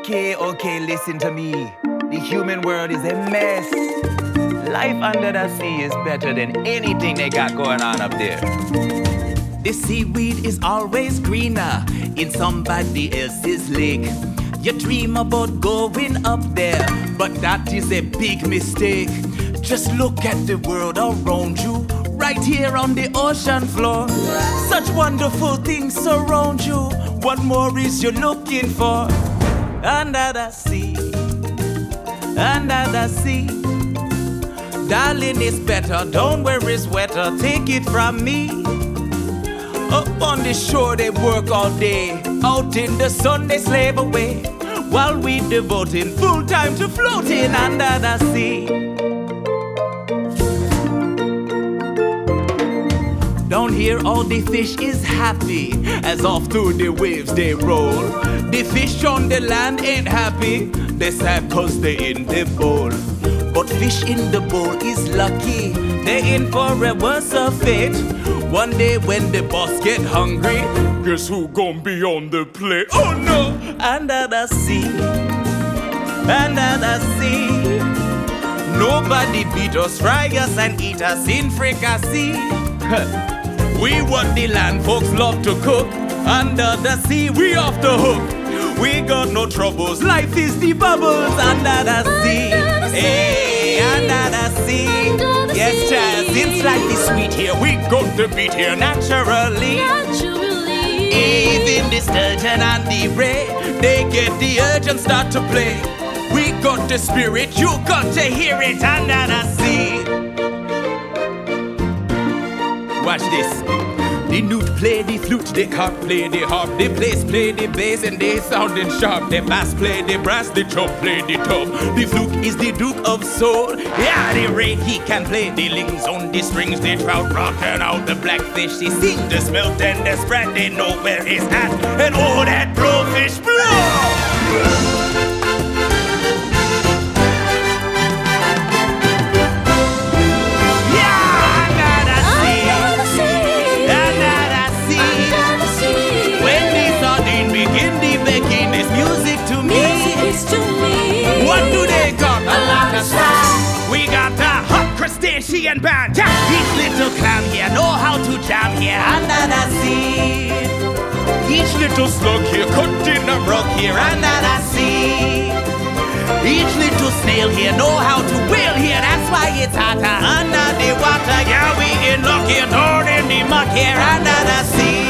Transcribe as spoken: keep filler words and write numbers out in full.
Okay, okay, listen to me. The human world is a mess. Life under the sea is better than anything they got going on up there. The seaweed is always greener in somebody else's lake. You dream about going up there, but that is a big mistake. Just look at the world around you, right here on the ocean floor. Such wonderful things surround you. What more is you looking for? Under the sea, under the sea. Darling, it's better, don't worry, it's wetter, take it from me. Up on the shore they work all day, out in the sun they slave away, while we devoting full time to floating under the sea. Down here all the fish is happy, as off through the waves they roll. The fish on the land ain't happy, they sad cause they in the bowl. But fish in the bowl is lucky, they in for a worse of fate. One day when the boss get hungry, guess who gon' be on the plate? Oh no! Under the sea, under the sea. Nobody beat us, fry us and eat us in fricassee. We what the land folks love to cook. Under the sea, we off the hook. We got no troubles, life is the bubbles under the sea. Hey, under the sea. Yes, child, it's slightly sweet here. We got the beat here naturally. Even the sturgeon and the ray, they get the urge and start to play. We got the spirit, you got to hear it under the sea. Watch this. The newt play the flute, the cock play the harp, the bass play the bass and they sounding sharp. The bass play the brass, the chop play the top. The fluke is the duke of soul. Yeah, the ray he can play the lings on the strings. The trout rockin' out the blackfish. He sing the smelt and the sprat, they know where he's at. And all that blowfish blow. What do they got? A lot of stuff. We got a hot crustacean band. Yeah. Each little clam here know how to jam here under the sea. Each little slug here cutting a rug here under the sea. Each little snail here know how to whale here. That's why it's hotter under the water. Yeah, we in luck here, down in the muck here under the sea.